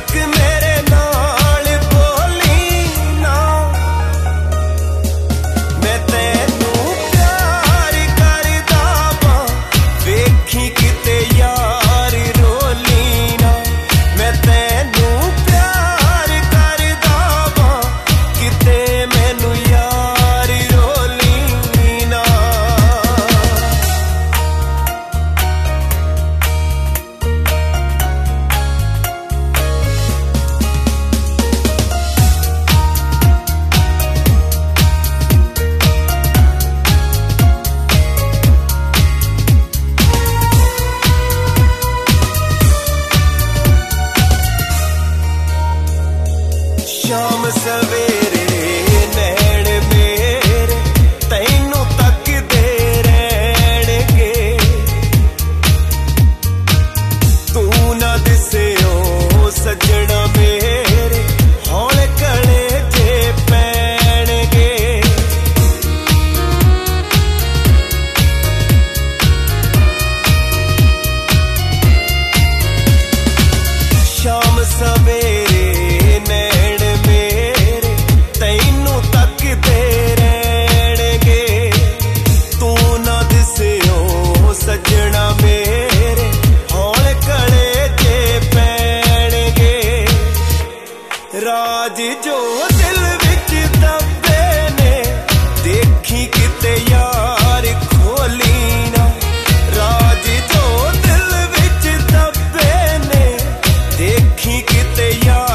तक मेरे नाल बोली ना, मैं तेनू प्यार करदा वां, वेखी किते यार रोली ना। मैं तेनू प्यार करदा वां, किते मैनू यार रोली ना। शाम सवेरे नैन मेरे तैनू तकदे रहणगे, तू ना दिसियो सजना मेरे हौले कलेजे पैणगे। शाम सवेरे नैन मेरे तैनू तकदे रहणगे, तू ना दिसियो सजना मेरे हौले कलेजे पैणगे। राज जो दिल विच दबे ने, देखी किते यार खोली ना। राज जो दिल विच दबे ने, देखी किते यार